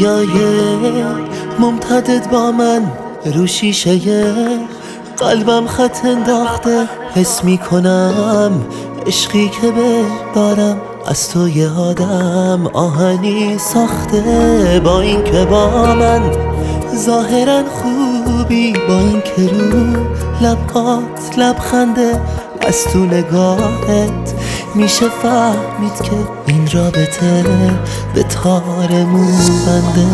رویای ممتدد با من رو شیشه قلبم خط انداخته. حس میکنم عشقی که دارم از تو یه آدم آهنی ساخته. با این که با من ظاهرا خوبی، با این که رو لبهات لبخنده، از تو نگاهت میشه فهمید که این رابطه به تار مو بنده.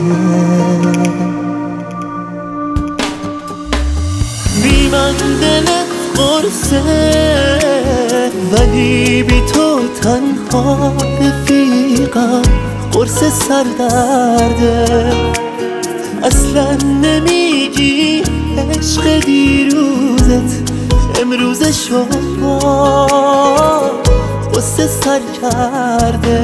بی من دلت قرصه ولی بی تو تنها رفیقم. قرص سردرده اصلا نمیگی عشق دیروزت امروز شما قصه سر کرده.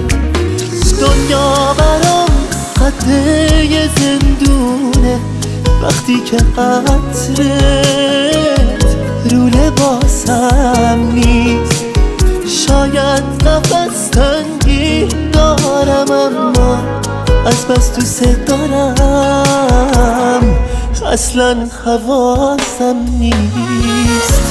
دنیا برام قده یه زندونه وقتی که عطرت رو لباسم نیست. شاید قفس تنگی دارم اما از بس دوست دارم اصلا حواسم نیست.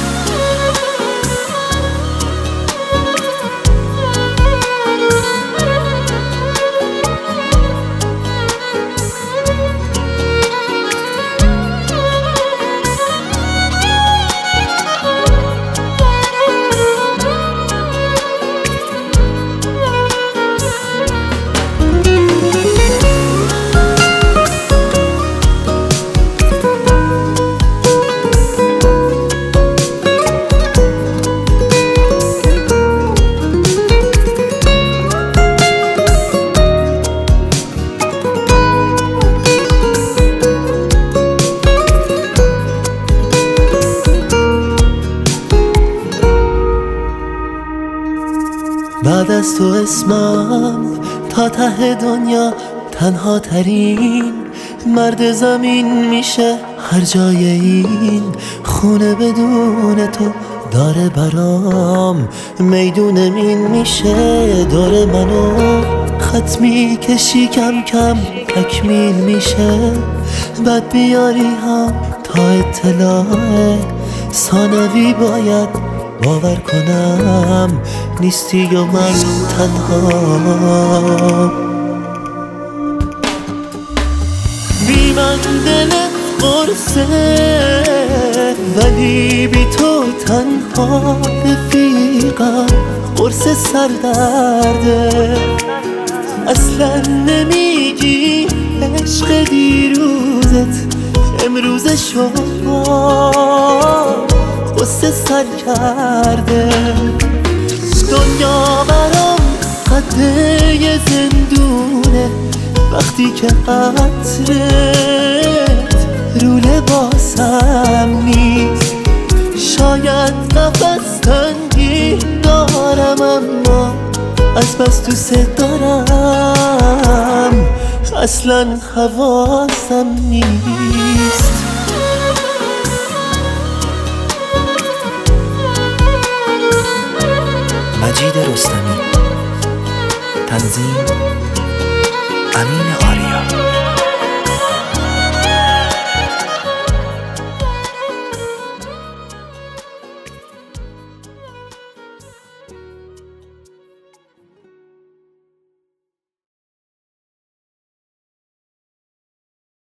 بعد از تو اسمم تا ته دنیا تنها ترین مرد زمین میشه. هر جای این خونه بدون تو داره برام میدون مین میشه. دور منو خط میکشی کم کم تکمیل میشه. بعد بیاری هم تا اطلاع ثانوی باید باور کنم نیستی و من تنها. بی من دلت قرصه ولی بی تو تنها رفیقم. قرص سردرده اصلا نمیگی عشق دیروزت امروز شما قصه سر کرده. دنیا برام قده یه زندونه وقتی که عطرت رو لباسم نیست. شاید قفس تنگی دارم اما از بس دوست دارم اصلا حواسم نیست. مجید رستمی، تنظیم امین